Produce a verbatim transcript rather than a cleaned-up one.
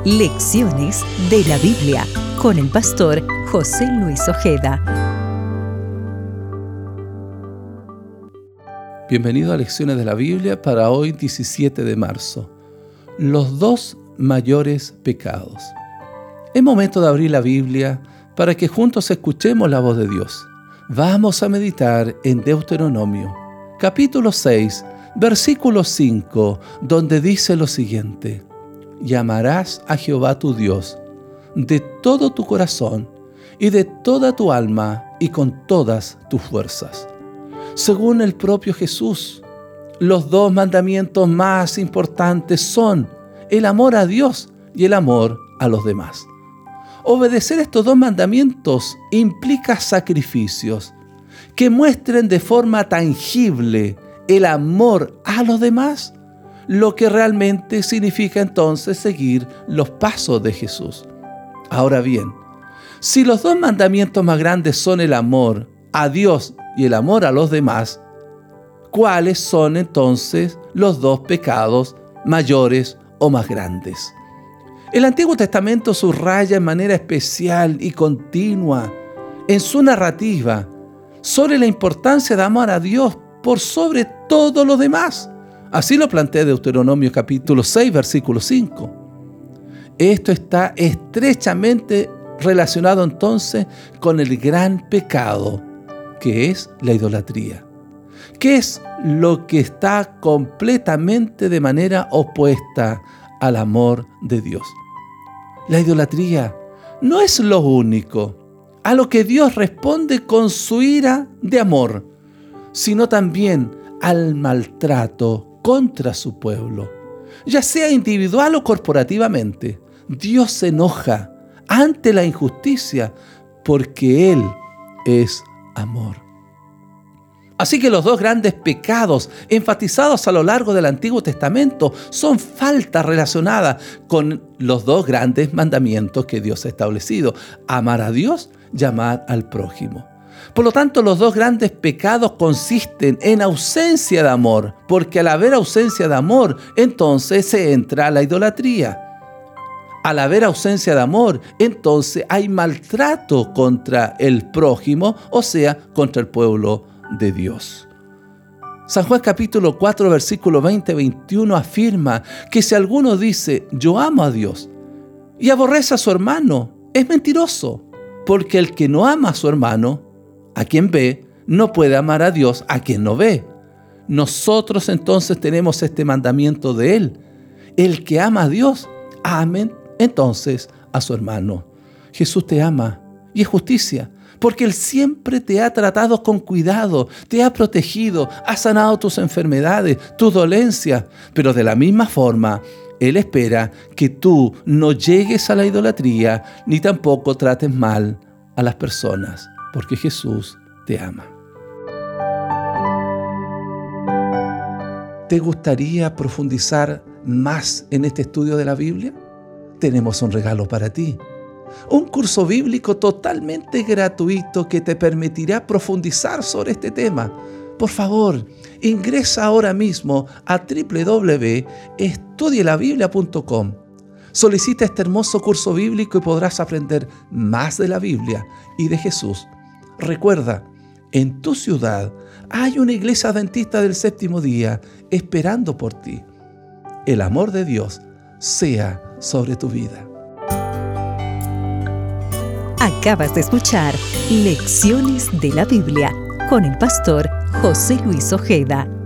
Lecciones de la Biblia con el pastor José Luis Ojeda. Bienvenido a Lecciones de la Biblia para hoy diecisiete de marzo. Los dos mayores pecados. Es momento de abrir la Biblia para que juntos escuchemos la voz de Dios. Vamos a meditar en Deuteronomio, capítulo seis, versículo cinco, donde dice lo siguiente: y amarás a Jehová tu Dios de todo tu corazón y de toda tu alma y con todas tus fuerzas. Según el propio Jesús, los dos mandamientos más importantes son el amor a Dios y el amor a los demás. Obedecer estos dos mandamientos implica sacrificios que muestren de forma tangible el amor a los demás, lo que realmente significa entonces seguir los pasos de Jesús. Ahora bien, si los dos mandamientos más grandes son el amor a Dios y el amor a los demás, ¿cuáles son entonces los dos pecados mayores o más grandes? El Antiguo Testamento subraya en manera especial y continua en su narrativa sobre la importancia de amar a Dios por sobre todo lo demás. Así lo plantea Deuteronomio capítulo seis, versículo cinco. Esto está estrechamente relacionado entonces con el gran pecado, que es la idolatría, que es lo que está completamente de manera opuesta al amor de Dios. La idolatría no es lo único a lo que Dios responde con su ira de amor, sino también al maltrato contra su pueblo, ya sea individual o corporativamente. Dios se enoja ante la injusticia porque Él es amor. Así que los dos grandes pecados enfatizados a lo largo del Antiguo Testamento son faltas relacionadas con los dos grandes mandamientos que Dios ha establecido: amar a Dios y amar al prójimo. Por lo tanto, los dos grandes pecados consisten en ausencia de amor, porque al haber ausencia de amor, entonces se entra a la idolatría. Al haber ausencia de amor, entonces hay maltrato contra el prójimo, o sea, contra el pueblo de Dios. San Juan capítulo cuatro, versículo veinte a veintiuno afirma que si alguno dice yo amo a Dios y aborrece a su hermano, es mentiroso, porque el que no ama a su hermano, a quien ve, no puede amar a Dios a quien no ve. Nosotros entonces tenemos este mandamiento de Él: el que ama a Dios, amen entonces a su hermano. Jesús te ama y es justicia, porque Él siempre te ha tratado con cuidado, te ha protegido, ha sanado tus enfermedades, tus dolencias, pero de la misma forma Él espera que tú no llegues a la idolatría ni tampoco trates mal a las personas, porque Jesús te ama. ¿Te gustaría profundizar más en este estudio de la Biblia? Tenemos un regalo para ti. Un curso bíblico totalmente gratuito que te permitirá profundizar sobre este tema. Por favor, ingresa ahora mismo a doble u doble u doble u punto estudie la biblia punto com. Solicita este hermoso curso bíblico y podrás aprender más de la Biblia y de Jesús. Recuerda, en tu ciudad hay una iglesia adventista del séptimo día esperando por ti. El amor de Dios sea sobre tu vida. Acabas de escuchar Lecciones de la Biblia con el pastor José Luis Ojeda.